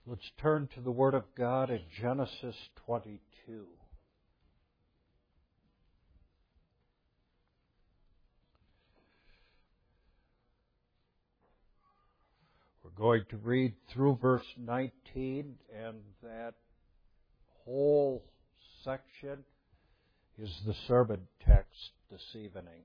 Let's turn to the Word of God in Genesis 22. We're going to read through verse 19, and that whole section is the sermon text this evening.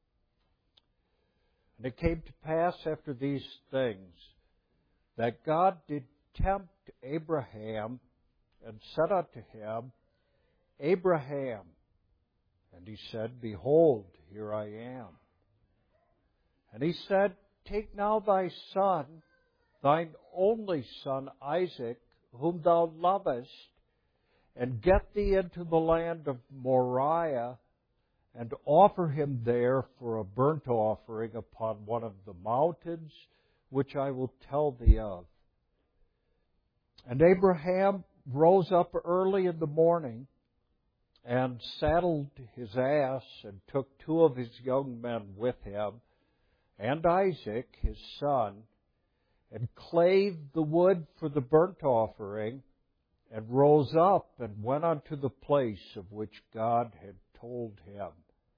And it came to pass after these things that God did tempt Abraham and said unto him, Abraham. And he said, Behold, here I am. And he said, Take now thy son, thine only son Isaac, whom thou lovest, and get thee into the land of Moriah, and offer him there for a burnt offering upon one of the mountains, which I will tell thee of. And Abraham rose up early in the morning, and saddled his ass, and took two of his young men with him, and Isaac his son, and clave the wood for the burnt offering, and rose up and went unto the place of which God had told him.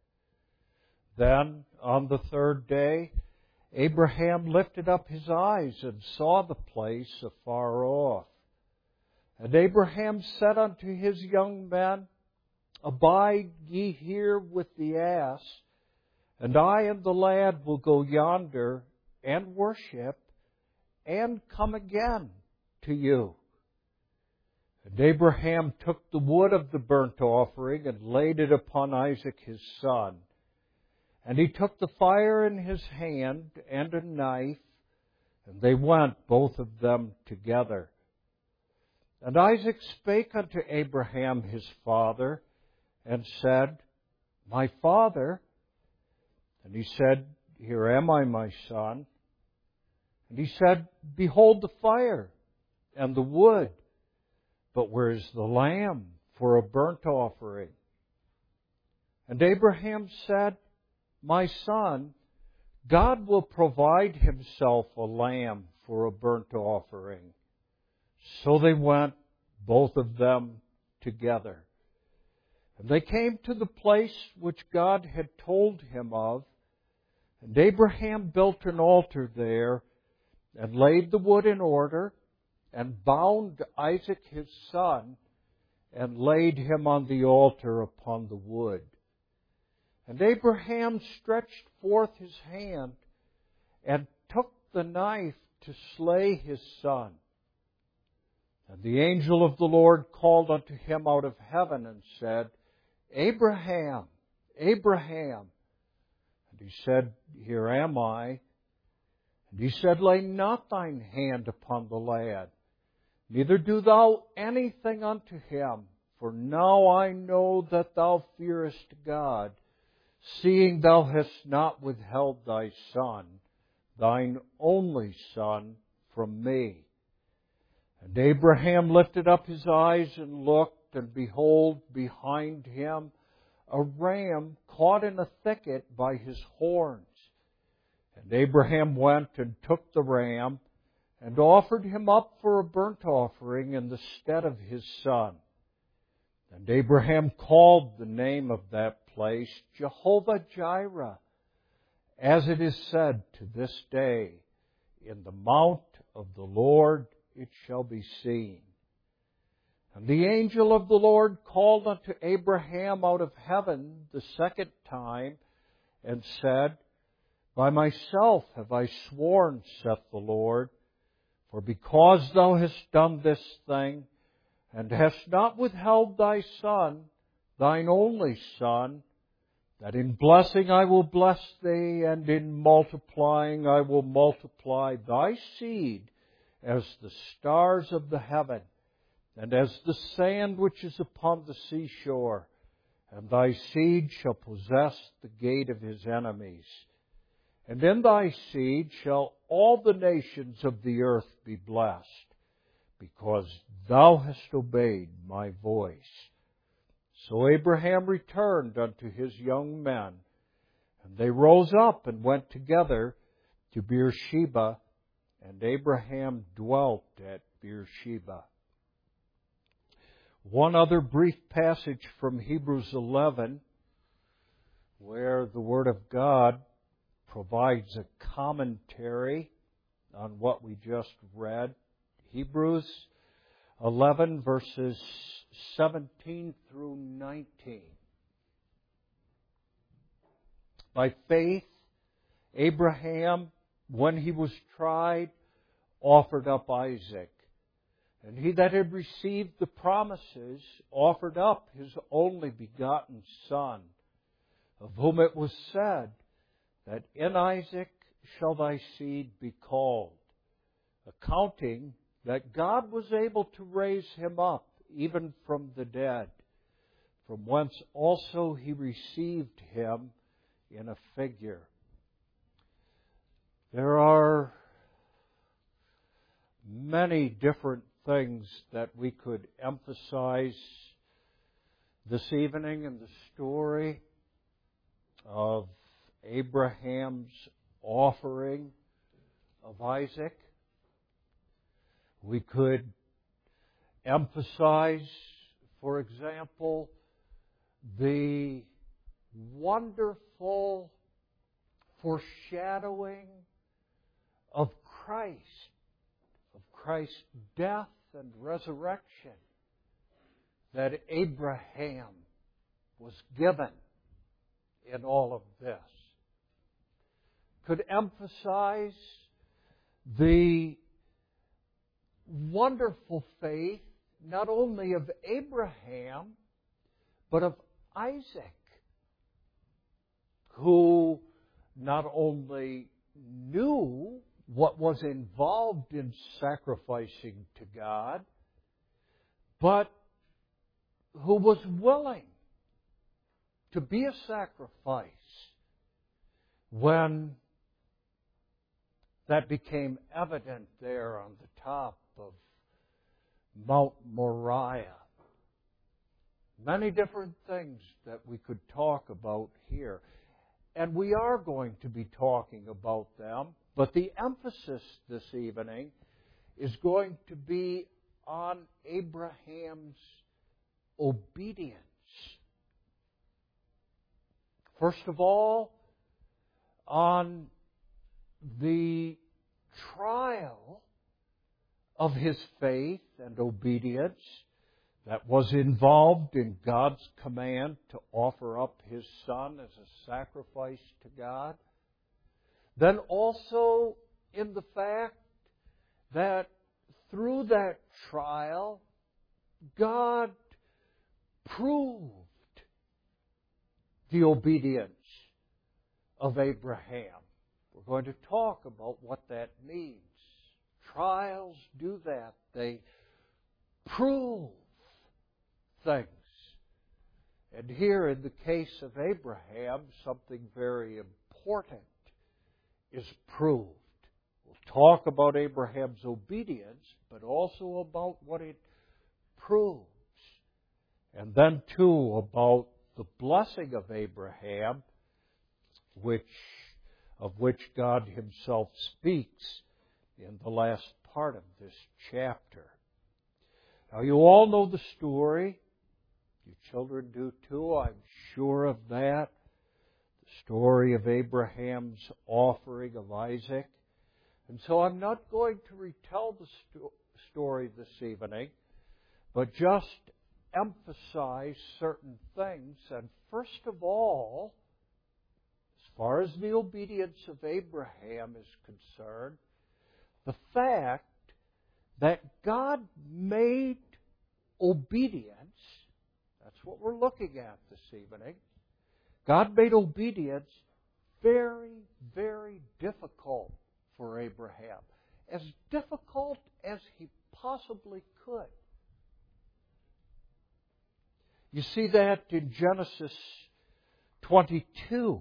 Then on the third day Abraham lifted up his eyes and saw the place afar off. And Abraham said unto his young men, Abide ye here with the ass, and I and the lad will go yonder and worship, and come again to you. And Abraham took the wood of the burnt offering and laid it upon Isaac his son. And he took the fire in his hand and a knife, and they went both of them together. And Isaac spake unto Abraham his father, and said, My father. And he said, Here am I, my son. And he said, Behold the fire and the wood, but where is the lamb for a burnt offering? And Abraham said, My son, God will provide himself a lamb for a burnt offering. So they went, both of them together. And they came to the place which God had told him of, and Abraham built an altar there, and laid the wood in order, and bound Isaac his son, and laid him on the altar upon the wood. And Abraham stretched forth his hand, and took the knife to slay his son. And the angel of the Lord called unto him out of heaven, and said, Abraham, Abraham. And he said, Here am I. And he said, Lay not thine hand upon the lad, neither do thou anything unto him, for now I know that thou fearest God, seeing thou hast not withheld thy son, thine only son, from me. And Abraham lifted up his eyes and looked, and behold, behind him a ram caught in a thicket by his horns. And Abraham went and took the ram, and offered him up for a burnt offering in the stead of his son. And Abraham called the name of that place Jehovah-Jireh, as it is said to this day, In the mount of the Lord it shall be seen. And the angel of the Lord called unto Abraham out of heaven the second time, and said, By myself have I sworn, saith the Lord, for because thou hast done this thing, and hast not withheld thy son, thine only son, that in blessing I will bless thee, and in multiplying I will multiply thy seed as the stars of the heaven, and as the sand which is upon the seashore, and thy seed shall possess the gate of his enemies. And in thy seed shall all the nations of the earth be blessed, because thou hast obeyed my voice. So Abraham returned unto his young men, and they rose up and went together to Beersheba, and Abraham dwelt at Beersheba. One other brief passage from Hebrews 11, where the Word of God provides a commentary on what we just read. Hebrews 11, verses 17 through 19. By faith, Abraham, when he was tried, offered up Isaac. And he that had received the promises offered up his only begotten Son, of whom it was said, that in Isaac shall thy seed be called, accounting that God was able to raise him up even from the dead, from whence also he received him in a figure. There are many different things that we could emphasize this evening in the story of Abraham's offering of Isaac. We could emphasize, for example, the wonderful foreshadowing of Christ's death and resurrection that Abraham was given in all of this. Could emphasize the wonderful faith not only of Abraham, but of Isaac, who not only knew what was involved in sacrificing to God, but who was willing to be a sacrifice when that became evident there on the top of Mount Moriah. Many different things that we could talk about here. And we are going to be talking about them, but the emphasis this evening is going to be on Abraham's obedience. First of all, on the trial of his faith and obedience that was involved in God's command to offer up his Son as a sacrifice to God. Then also in the fact that through that trial, God proved the obedience of Abraham. We're going to talk about what that means. Trials do that. They prove things. And here in the case of Abraham, something very important is proved. We'll talk about Abraham's obedience, but also about what it proves. And then, too, about the blessing of Abraham, of which God Himself speaks in the last part of this chapter. Now, you all know the story. You children do too, I'm sure of that. The story of Abraham's offering of Isaac. And so I'm not going to retell the story this evening, but just emphasize certain things. And first of all, as far as the obedience of Abraham is concerned, the fact that God made obedience, that's what we're looking at this evening, God made obedience very, very difficult for Abraham. As difficult as He possibly could. You see that in Genesis 22.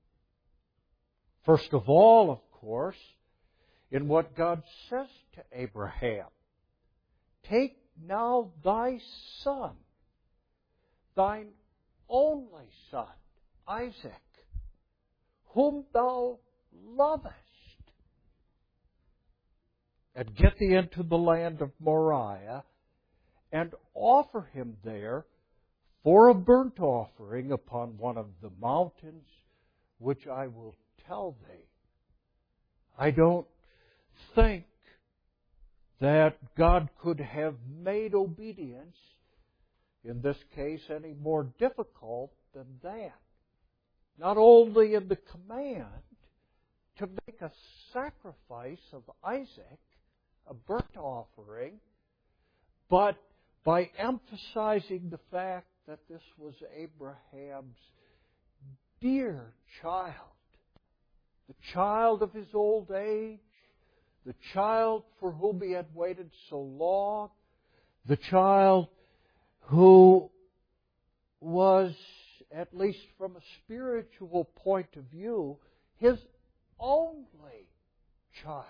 First of all, of course, in what God says to Abraham. Take now thy son, thine only son, Isaac, whom thou lovest, and get thee into the land of Moriah, and offer him there for a burnt offering upon one of the mountains, which I will tell thee. I don't think that God could have made obedience, in this case, any more difficult than that. Not only in the command to make a sacrifice of Isaac, a burnt offering, but by emphasizing the fact that this was Abraham's dear child, the child of his old age, the child for whom he had waited so long, the child who was, at least from a spiritual point of view, his only child.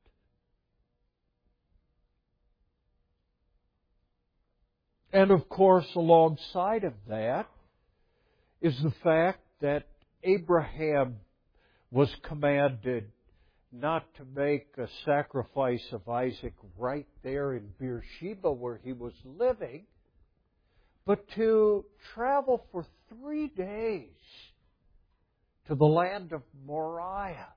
And of course, alongside of that is the fact that Abraham was commanded not to make a sacrifice of Isaac right there in Beersheba where he was living, but to travel for 3 days to the land of Moriah.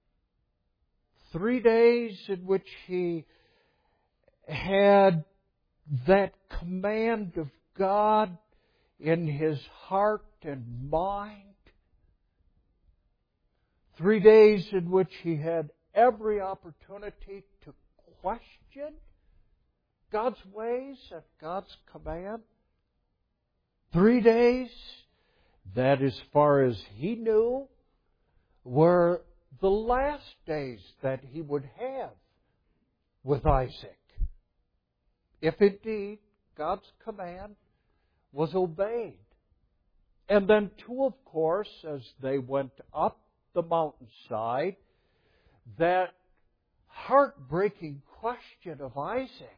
3 days in which he had that command of God in his heart and mind. 3 days in which he had every opportunity to question God's ways and God's command. 3 days that, as far as he knew, were the last days that he would have with Isaac, if indeed God's command was obeyed. And then too, of course, as they went up the mountainside, that heartbreaking question of Isaac.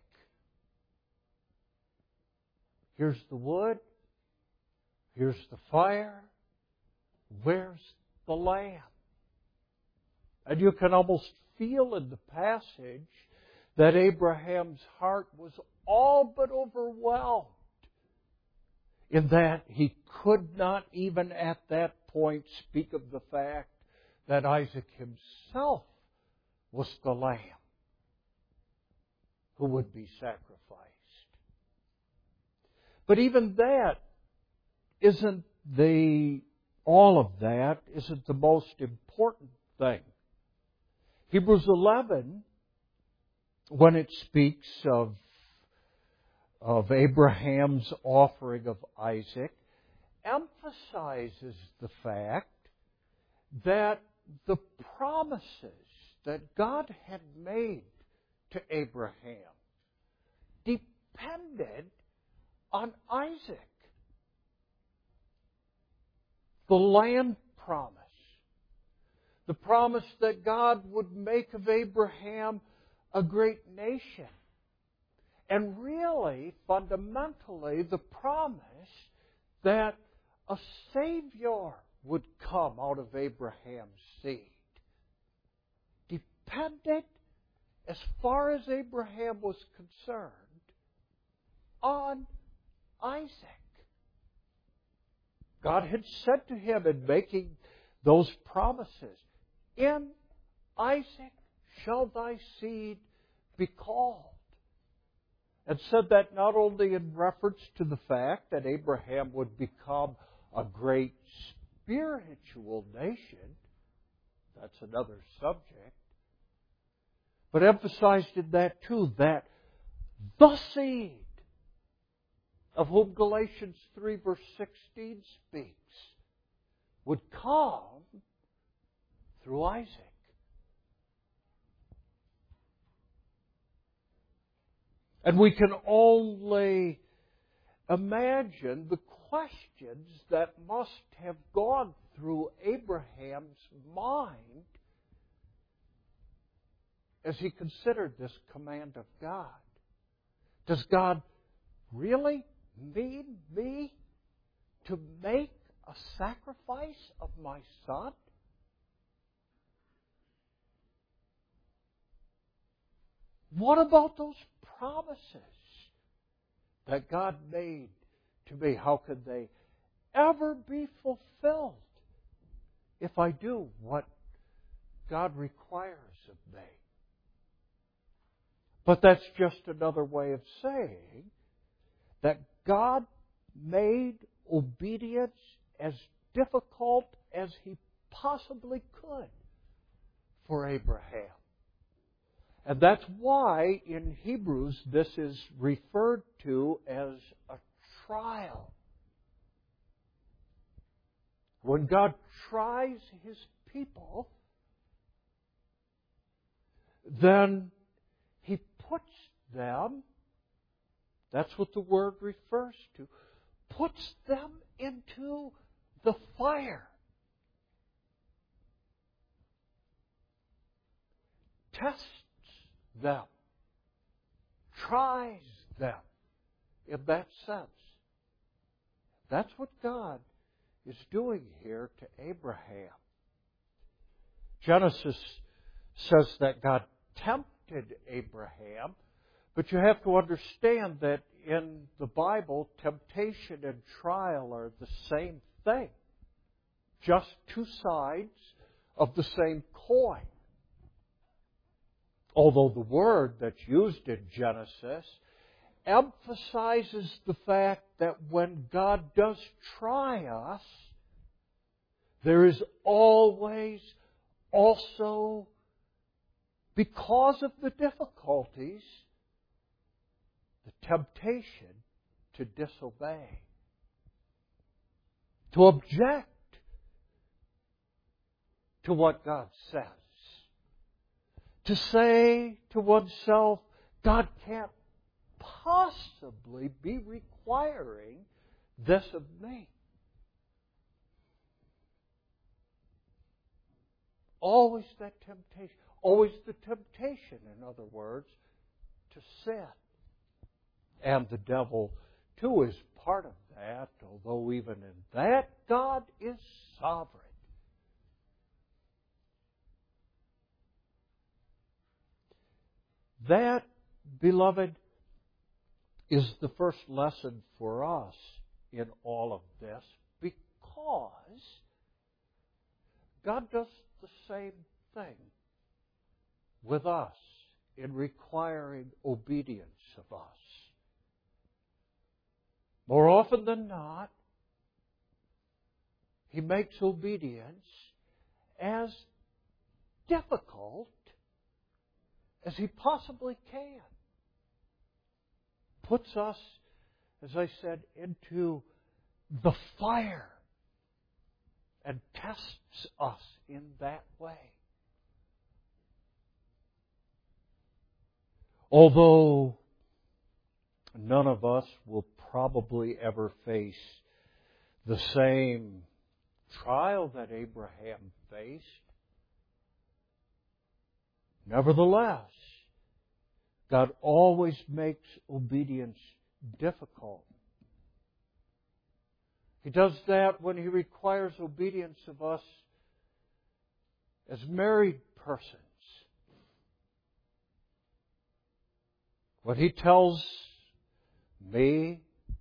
Here's the wood. Here's the fire. Where's the lamb? And you can almost feel in the passage that Abraham's heart was all but overwhelmed, in that he could not even at that point speak of the fact that Isaac himself was the lamb who would be sacrificed. But even that isn't all of that isn't the most important thing. Hebrews 11, when it speaks of Abraham's offering of Isaac, emphasizes the fact that the promises that God had made to Abraham depended on Isaac. The land promise. The promise that God would make of Abraham a great nation. And really, fundamentally, the promise that a Savior would come out of Abraham's seed depended, as far as Abraham was concerned, on Isaac. God had said to him in making those promises, "In Isaac shall thy seed be called." And said that not only in reference to the fact that Abraham would become a great spiritual nation, that's another subject, but emphasized in that too, that the seed of whom Galatians 3 verse 16 speaks would come through Isaac. And we can only imagine the questions that must have gone through Abraham's mind as he considered this command of God. Does God really need me to make a sacrifice of my son? What about those promises that God made to me? How could they ever be fulfilled if I do what God requires of me? But that's just another way of saying that God made obedience as difficult as He possibly could for Abraham. And that's why in Hebrews this is referred to as a trial. When God tries His people, then He puts them, that's what the word refers to, puts them into the fire. Tests them. Tries them. In that sense. That's what God is doing here to Abraham. Genesis says that God tempted Abraham, but you have to understand that in the Bible, temptation and trial are the same thing. Just two sides of the same coin. Although the word that's used in Genesis emphasizes the fact that when God does try us, there is always also, because of the difficulties, the temptation to disobey, to object to what God says, to say to oneself, God can't possibly be requiring this of me. Always that temptation. Always the temptation, in other words, to sin. And the devil, too, is part of that, although even in that, God is sovereign. That, beloved, is the first lesson for us in all of this, because God does the same thing with us in requiring obedience of us. More often than not, He makes obedience as difficult as He possibly can. Puts us, as I said, into the fire and tests us in that way. Although none of us will probably ever face the same trial that Abraham faced, nevertheless, God always makes obedience difficult. He does that when He requires obedience of us as married persons. When He tells me,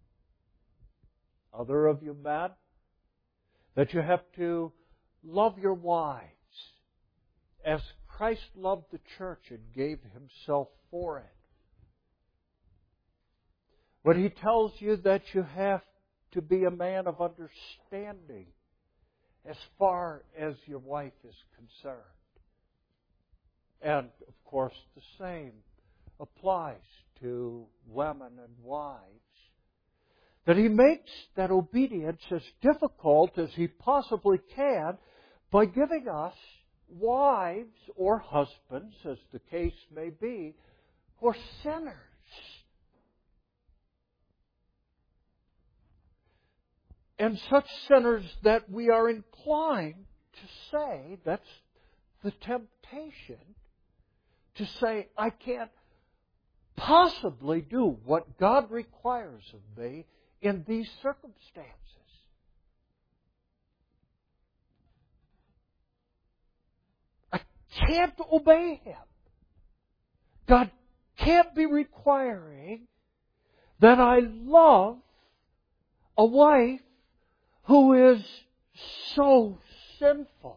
other of you men, that you have to love your wives as Christ loved the church and gave Himself for it. When He tells you that you have to be a man of understanding as far as your wife is concerned. And, of course, the same applies to women and wives. That He makes that obedience as difficult as He possibly can by giving us wives or husbands, as the case may be, who are sinners. And such sinners that we are inclined to say, that's the temptation, to say, I can't possibly do what God requires of me in these circumstances. I can't obey Him. God can't be requiring that I love a wife who is so sinful.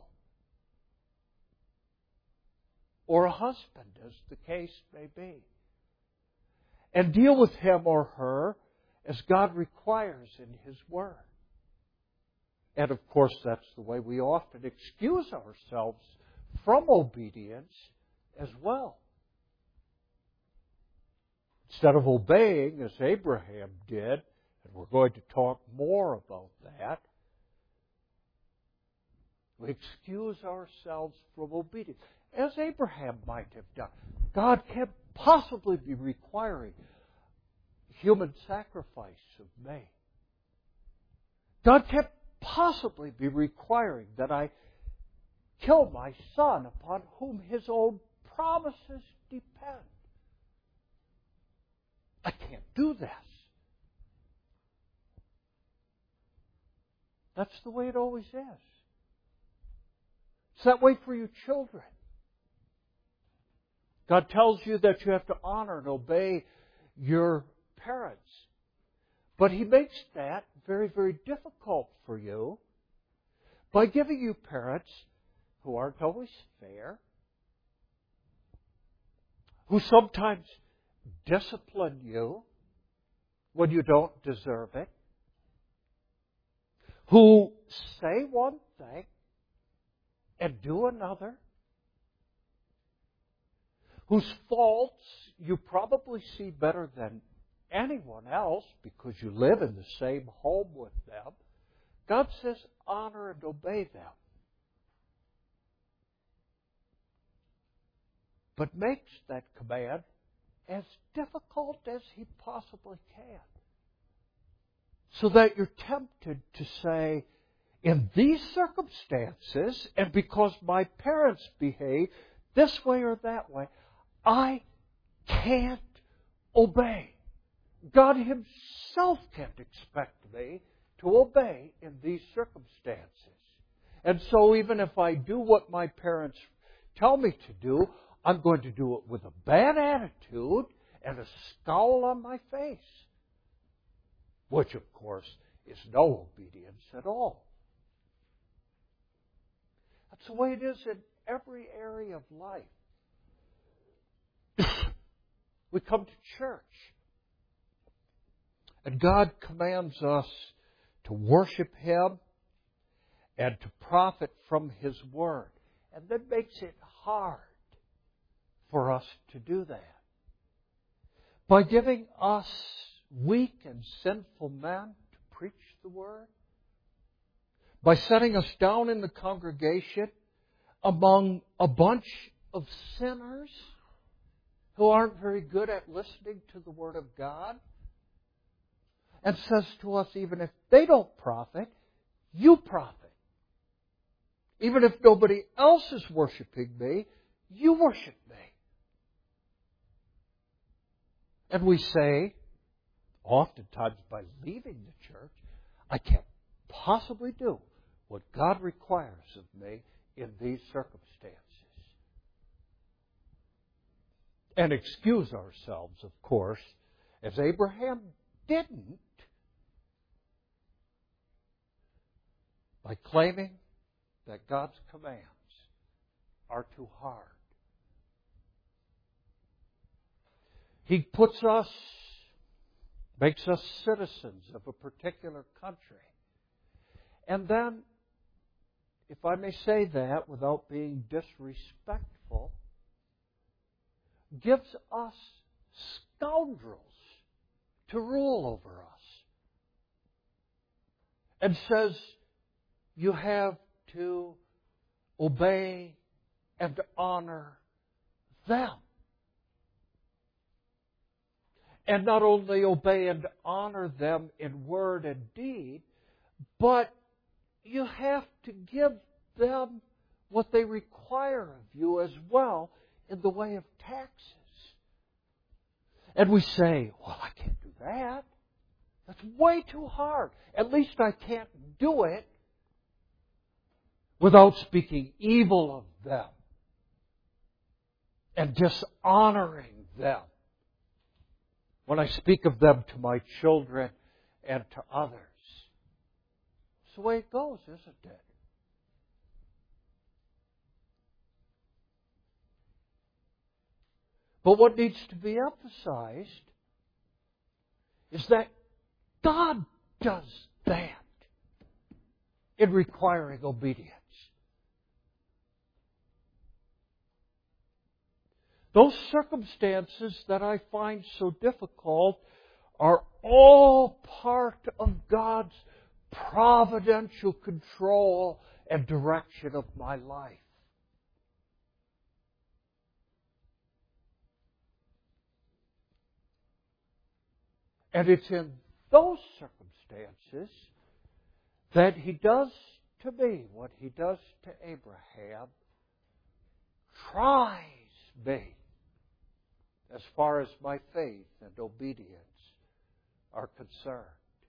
Or a husband, as the case may be. And deal with him or her as God requires in His Word. And of course, that's the way we often excuse ourselves from obedience as well. Instead of obeying as Abraham did, and we're going to talk more about that, we excuse ourselves from obedience, as Abraham might have done. God can't possibly be requiring human sacrifice of me. God can't possibly be requiring that I kill my son upon whom His own promises depend. I can't do this. That's the way it always is. It's that way for your children. God tells you that you have to honor and obey your parents. But He makes that very, very difficult for you by giving you parents who aren't always fair, who sometimes discipline you when you don't deserve it, who say one thing and do another, whose faults you probably see better than anyone else because you live in the same home with them. God says, honor and obey them. But makes that command as difficult as He possibly can. So that you're tempted to say, in these circumstances, and because my parents behave this way or that way, I can't obey. God Himself can't expect me to obey in these circumstances. And so even if I do what my parents tell me to do, I'm going to do it with a bad attitude and a scowl on my face. Which, of course, is no obedience at all. That's the way it is in every area of life. We come to church, and God commands us to worship Him and to profit from His Word. And that makes it hard for us to do that. By giving us weak and sinful men to preach the Word, by setting us down in the congregation among a bunch of sinners who aren't very good at listening to the Word of God, and says to us, even if they don't profit, you profit. Even if nobody else is worshiping me, you worship me. And we say, oftentimes by leaving the church, I can't possibly do what God requires of me in these circumstances. And excuse ourselves, of course, as Abraham didn't, by claiming that God's commands are too hard. He puts us, makes us citizens of a particular country. And then, if I may say that without being disrespectful, gives us scoundrels to rule over us. And says, you have to obey and to honor them. And not only obey and honor them in word and deed, but you have to give them what they require of you as well in the way of taxes. And we say, well, I can't do that. That's way too hard. At least I can't do it without speaking evil of them and dishonoring them. when I speak of them to my children and to others. It's the way it goes, isn't it? But what needs to be emphasized is that God does that in requiring obedience. Those circumstances that I find so difficult are all part of God's providential control and direction of my life. And it's in those circumstances that He does to me what He does to Abraham, tries me as far as my faith and obedience are concerned.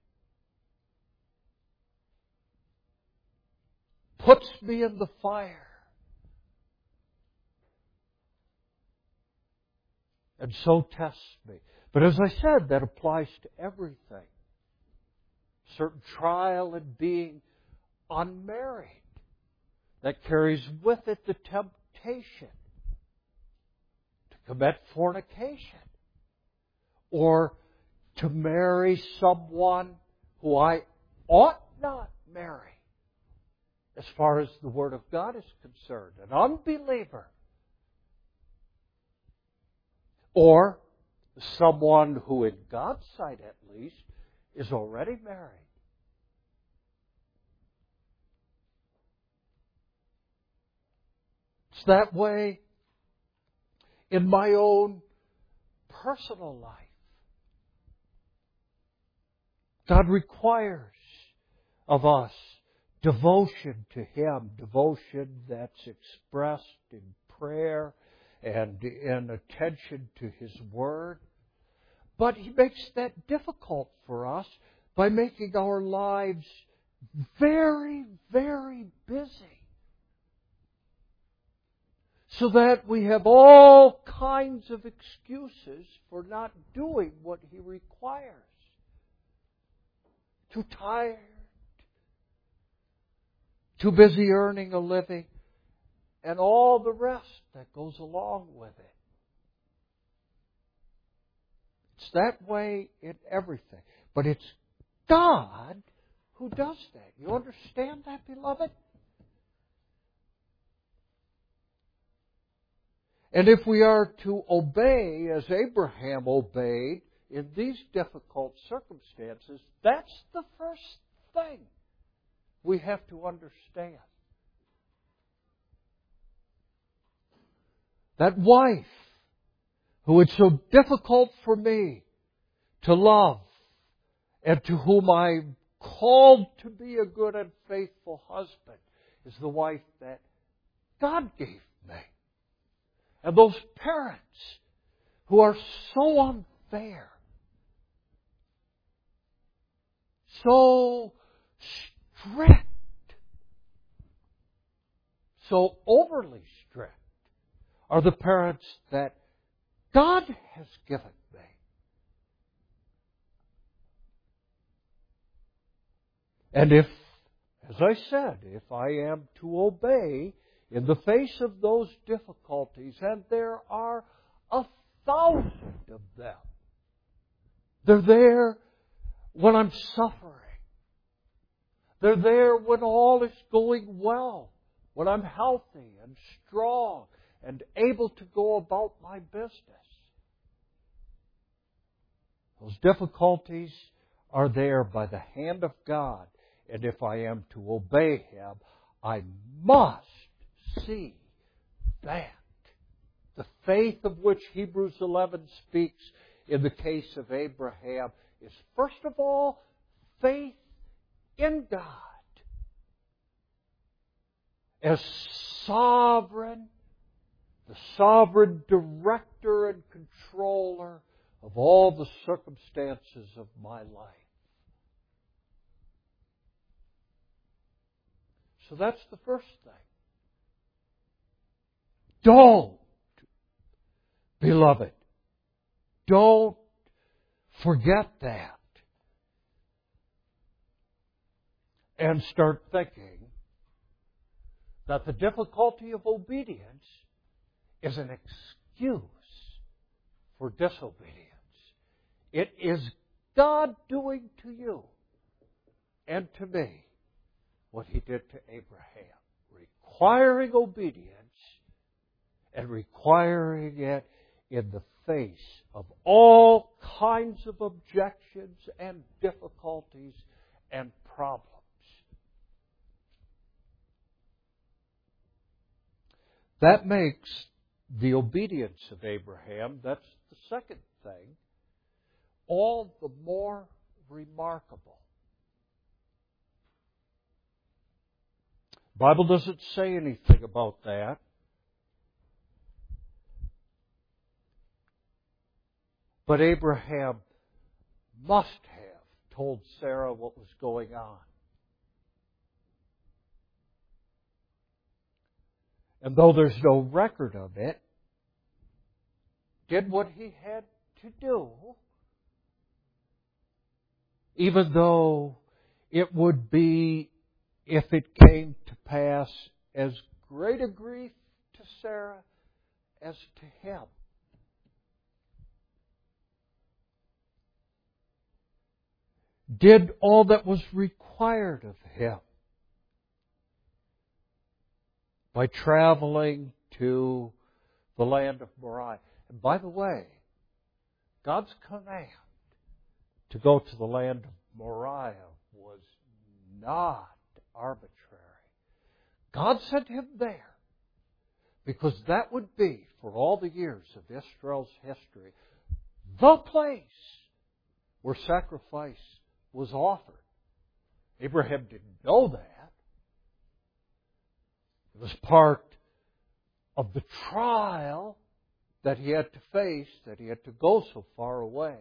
Puts me in the fire. And so tests me. But as I said, that applies to everything. Certain trial in being unmarried. That carries with it the temptation to commit fornication. Or to marry someone who I ought not marry. As far as the Word of God is concerned. An unbeliever. Or someone who, in God's sight at least, is already married. It's that way in my own personal life. God requires of us devotion to Him, devotion that's expressed in prayer and in attention to His Word. But He makes that difficult for us by making our lives very, very busy. So that we have all kinds of excuses for not doing what He requires. Too tired. Too busy earning a living. And all the rest that goes along with it. It's that way in everything. But it's God who does that. You understand that, beloved? And if we are to obey as Abraham obeyed in these difficult circumstances, that's the first thing we have to understand. That wife who it's so difficult for me to love and to whom I'm called to be a good and faithful husband is the wife that God gave me. And those parents who are so unfair, so strict, so overly strict, are the parents that God has given me. And if, as I said, if I am to obey in the face of those difficulties, and there are 1,000 of them, they're there when I'm suffering. They're there when all is going well, when I'm healthy and strong and able to go about my business. Those difficulties are there by the hand of God. And if I am to obey Him, I must see that. The faith of which Hebrews 11 speaks in the case of Abraham is, first of all, faith in God as sovereign, the sovereign director and controller of all the circumstances of my life. So that's the first thing. Don't, beloved, don't forget that and start thinking that the difficulty of obedience is an excuse for disobedience. It is God doing to you and to me what He did to Abraham, requiring obedience and requiring it in the face of all kinds of objections and difficulties and problems. That makes the obedience of Abraham, that's the second thing, all the more remarkable. The Bible doesn't say anything about that. But Abraham must have told Sarah what was going on. And though there's no record of it, did what he had to do, even though it would be, if it came to pass, as great a grief to Sarah as to him. Did all that was required of him by traveling to the land of Moriah. And by the way, God's command to go to the land of Moriah was not arbitrary. God sent him there because that would be, for all the years of Israel's history, the place where sacrifice was offered. Abraham didn't know that. It was part of the trial that he had to face, that he had to go so far away.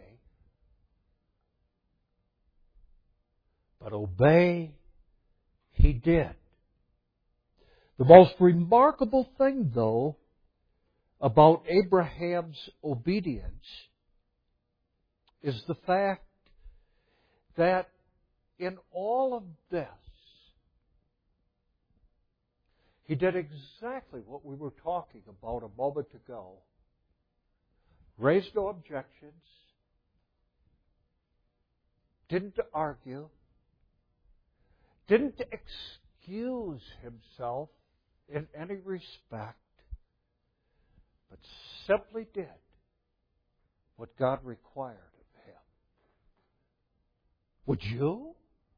But obey he did. The most remarkable thing, though, about Abraham's obedience is the fact that in all of this, he did exactly what we were talking about a moment ago. Raised no objections, didn't argue, didn't excuse himself in any respect, but simply did what God required of him. Would you?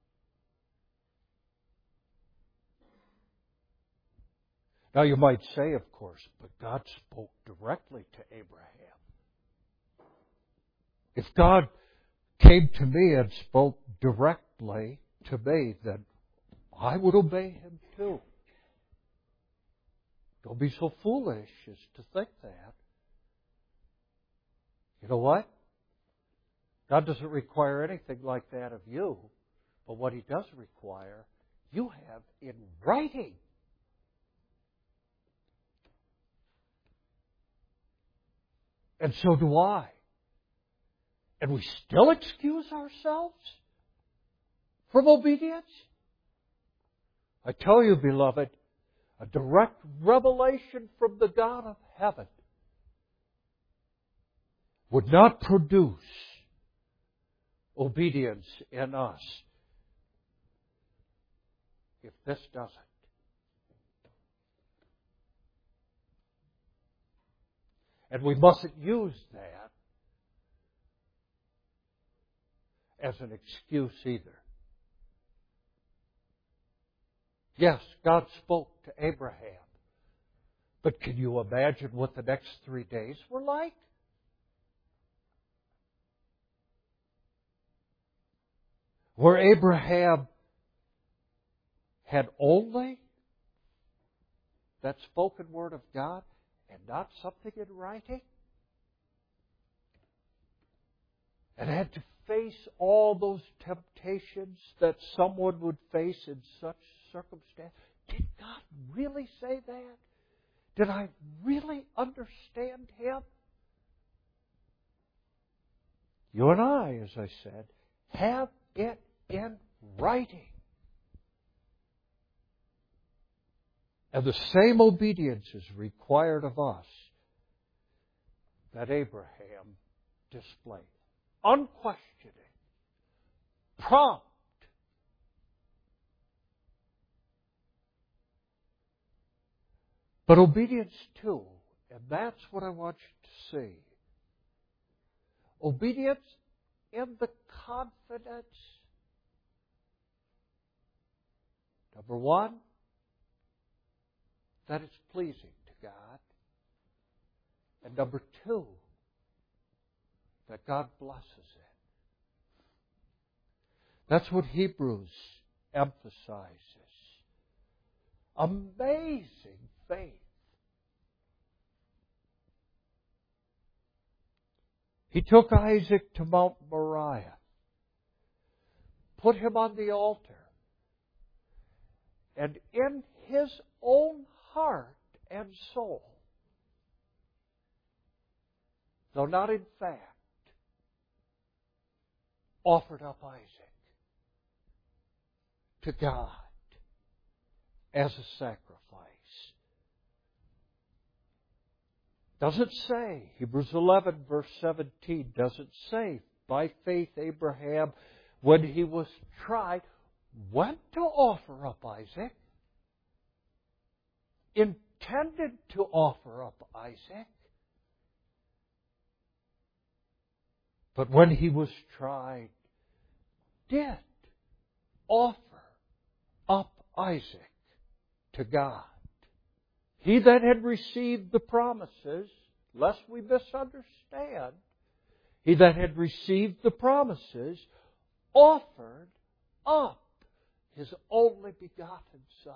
Now you might say, of course, but God spoke directly to Abraham. If God came to me and spoke directly to me, then I would obey Him too. Don't be so foolish as to think that. You know what? God doesn't require anything like that of you, but what He does require, you have in writing. And so do I. And we still excuse ourselves from obedience? I tell you, beloved, a direct revelation from the God of heaven would not produce obedience in us if this doesn't. And we mustn't use that as an excuse either. Yes, God spoke to Abraham. But can you imagine what the next 3 days were like? Where Abraham had only that spoken word of God and not something in writing? And had to face all those temptations that someone would face in such circumstance. Did God really say that? Did I really understand Him? You and I, as I said, have it in writing. And the same obedience is required of us that Abraham displayed. Unquestioning, prompt. But obedience too, and that's what I want you to see. Obedience in the confidence, number one, that it's pleasing to God. And number two, that God blesses it. That's what Hebrews emphasizes. Amazing faith. He took Isaac to Mount Moriah, put him on the altar, and in his own heart and soul, though not in fact, offered up Isaac to God as a sacrifice. Doesn't say, Hebrews 11 verse 17 doesn't say, by faith Abraham, when he was tried, went to offer up Isaac, intended to offer up Isaac, but when he was tried, did offer up Isaac to God. He that had received the promises, lest we misunderstand, he that had received the promises offered up his only begotten Son.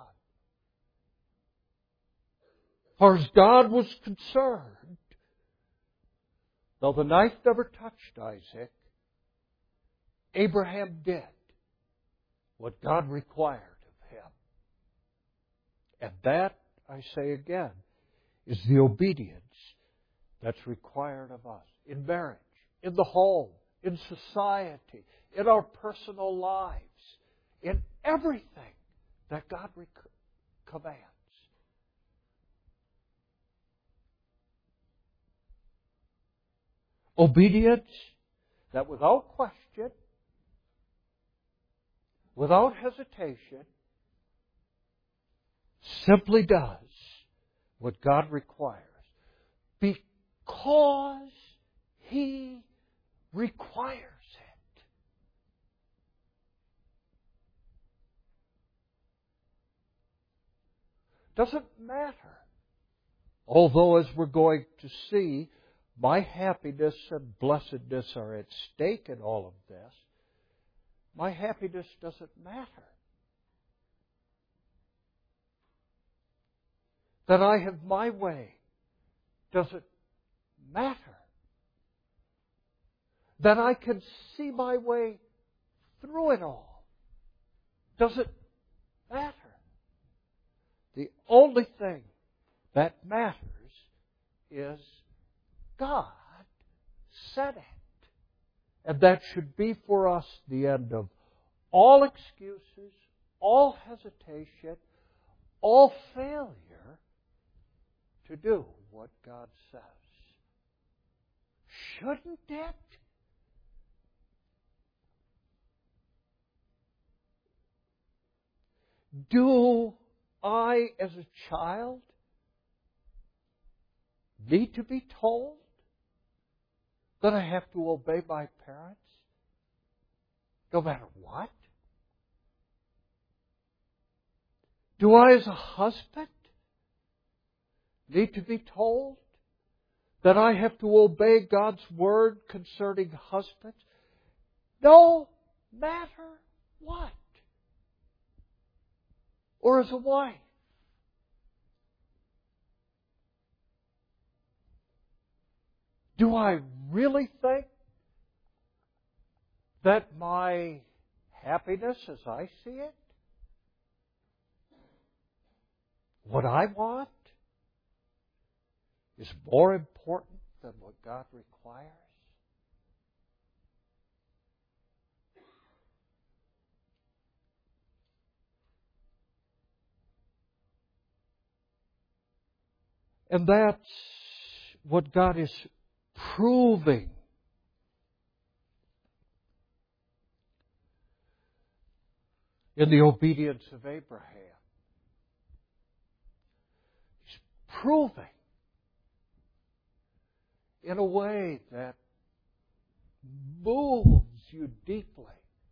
As far as God was concerned, though the knife never touched Isaac, Abraham did what God required of him. And that, I say again, is the obedience that's required of us in marriage, in the home, in society, in our personal lives, in everything that God commands. Obedience that without question, without hesitation, simply does what God requires because He requires it. Doesn't matter. Although, as we're going to see, my happiness and blessedness are at stake in all of this, my happiness doesn't matter. That I have my way doesn't matter. That I can see my way through it all doesn't matter. The only thing that matters is God said it. And that should be for us the end of all excuses, all hesitation, all failure to do what God says. Shouldn't it? Do I, as a child, need to be told that I have to obey my parents no matter what? Do I, as a husband, need to be told that I have to obey God's word concerning husbands no matter what? Or as a wife? Do I really think that my happiness, as I see it, what I want, is more important than what God requires? And that's what God is proving. In the obedience of Abraham. He's proving in a way that moves you deeply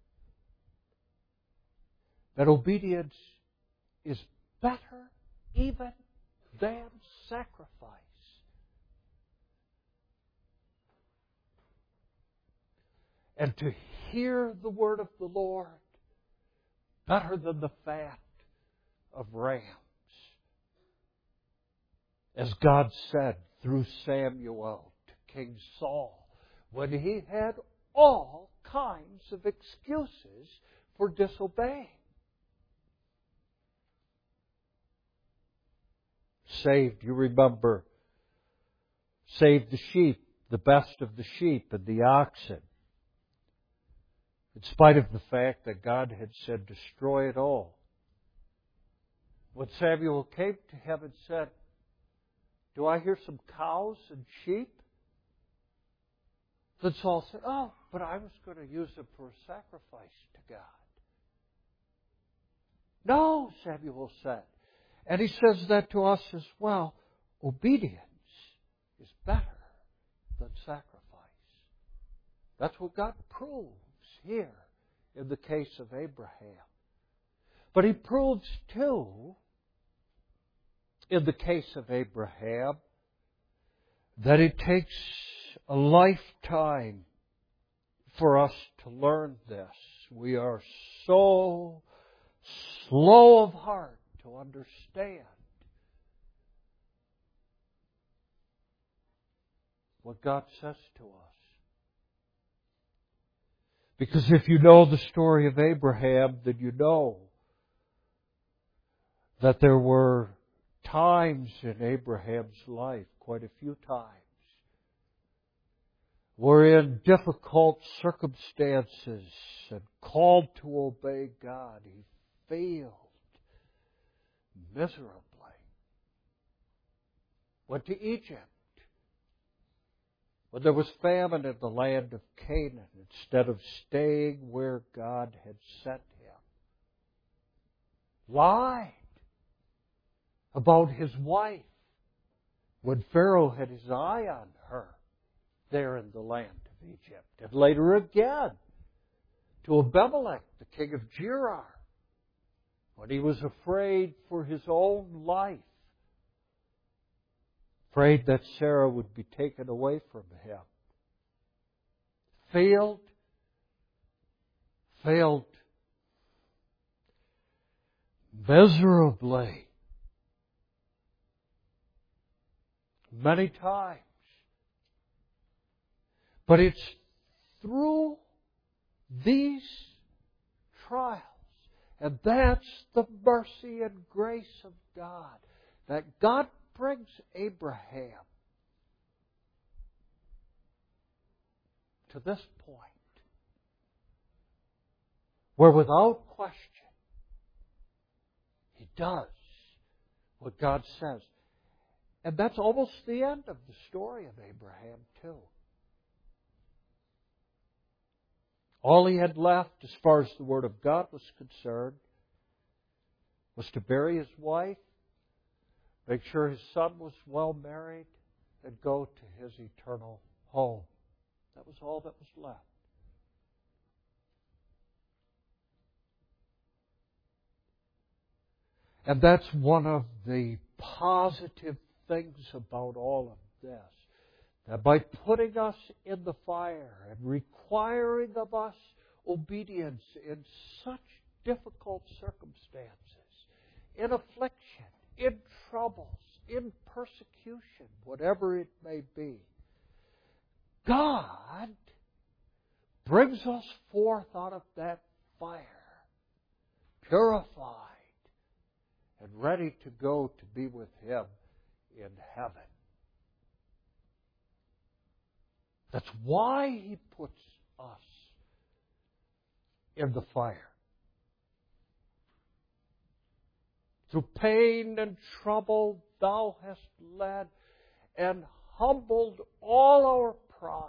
that obedience is better even than sacrifice. And to hear the word of the Lord better than the fat of rams. As God said through Samuel to King Saul, when he had all kinds of excuses for disobeying. Saved, you remember, saved the sheep, the best of the sheep and the oxen. In spite of the fact that God had said, destroy it all. When Samuel came to him and said, do I hear some cows and sheep? Then Saul said, oh, but I was going to use them for a sacrifice to God. No, Samuel said. And he says that to us as well. Obedience is better than sacrifice. That's what God proves here in the case of Abraham. But he proves too, in the case of Abraham, that it takes a lifetime for us to learn this. We are so slow of heart to understand what God says to us. Because if you know the story of Abraham, then you know that there were times in Abraham's life, quite a few times, where in difficult circumstances and called to obey God, he failed miserably. Went to Egypt when there was famine in the land of Canaan, instead of staying where God had sent him. Lied about his wife when Pharaoh had his eye on her there in the land of Egypt. And later again to Abimelech, the king of Gerar, when he was afraid for his own life. Afraid that Sarah would be taken away from him. Failed miserably. Many times. But it's through these trials, and that's the mercy and grace of God, that God brings Abraham to this point, where without question, he does what God says. And that's almost the end of the story of Abraham, too. All he had left, as far as the Word of God was concerned, was to bury his wife, make sure his son was well married, and go to his eternal home. That was all that was left. And that's one of the positive things about all of this. That by putting us in the fire and requiring of us obedience in such difficult circumstances, in affliction, in troubles, in persecution, whatever it may be, God brings us forth out of that fire, purified and ready to go to be with Him in heaven. That's why He puts us in the fire. Through pain and trouble, Thou hast led and humbled all our pride.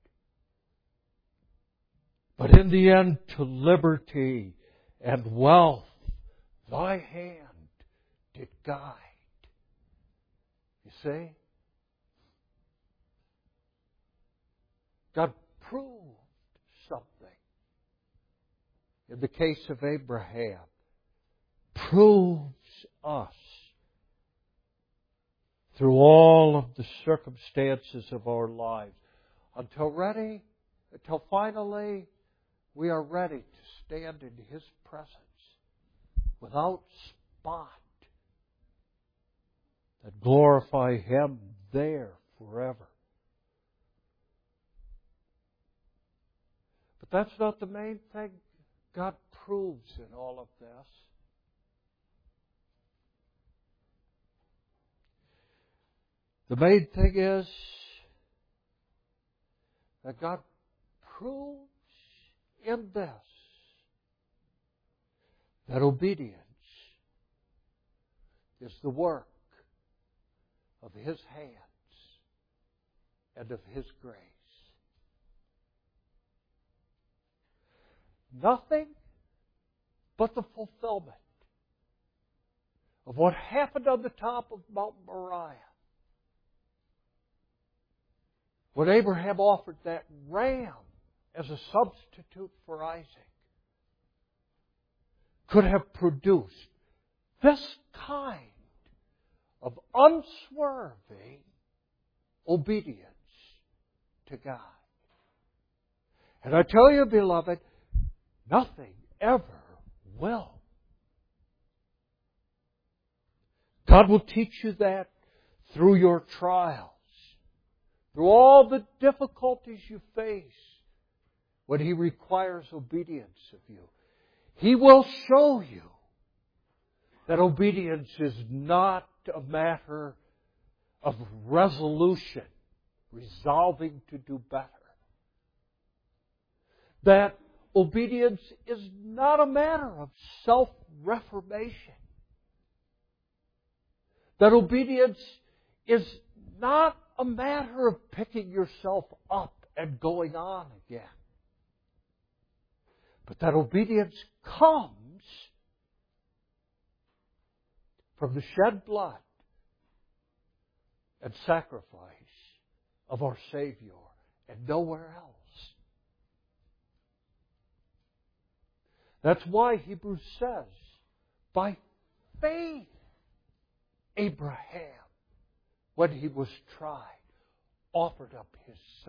But in the end, to liberty and wealth, Thy hand did guide. You see? God proved something. In the case of Abraham, proves us through all of the circumstances of our lives until finally we are ready to stand in His presence without spot that glorify Him there forever. But that's not the main thing God proves in all of this. The main thing is that God proves in this that obedience is the work of His hands and of His grace. Nothing but the fulfillment of what happened on the top of Mount Moriah. When Abraham offered that ram as a substitute for Isaac, could have produced this kind of unswerving obedience to God. And I tell you, beloved, nothing ever will. God will teach you that through your trials, through all the difficulties you face when He requires obedience of you. He will show you that obedience is not a matter of resolution, resolving to do better. That obedience is not a matter of self-reformation. That obedience is not a matter of picking yourself up and going on again. But that obedience comes from the shed blood and sacrifice of our Savior and nowhere else. That's why Hebrews says, by faith, Abraham, when he was tried, offered up his son.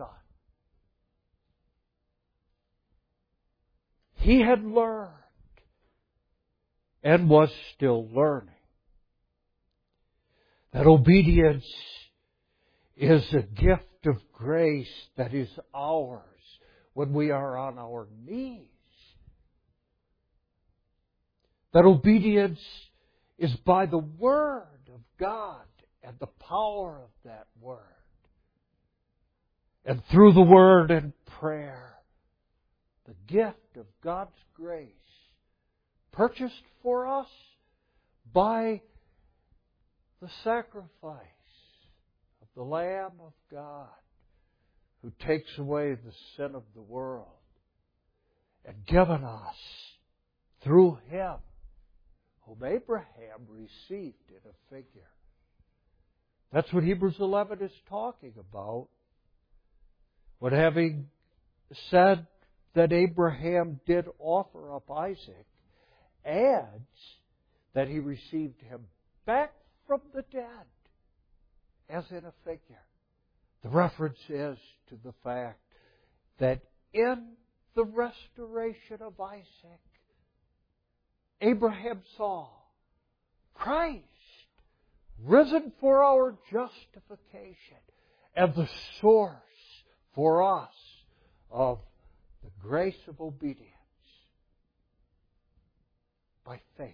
He had learned and was still learning that obedience is a gift of grace that is ours when we are on our knees. That obedience is by the Word of God and the power of that Word. And through the Word and prayer, the gift of God's grace, purchased for us by the sacrifice of the Lamb of God, who takes away the sin of the world, and given us through Him, whom Abraham received in a figure. That's what Hebrews 11 is talking about. When having said that Abraham did offer up Isaac, adds that he received him back from the dead, as in a figure. The reference is to the fact that in the restoration of Isaac, Abraham saw Christ risen for our justification and the source for us of the grace of obedience by faith.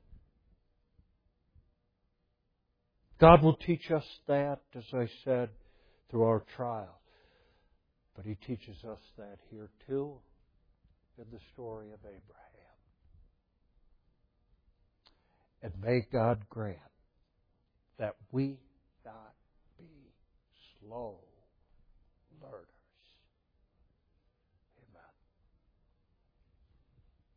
God will teach us that, as I said, through our trials. But He teaches us that here too in the story of Abraham. And may God grant that we not be slow learners.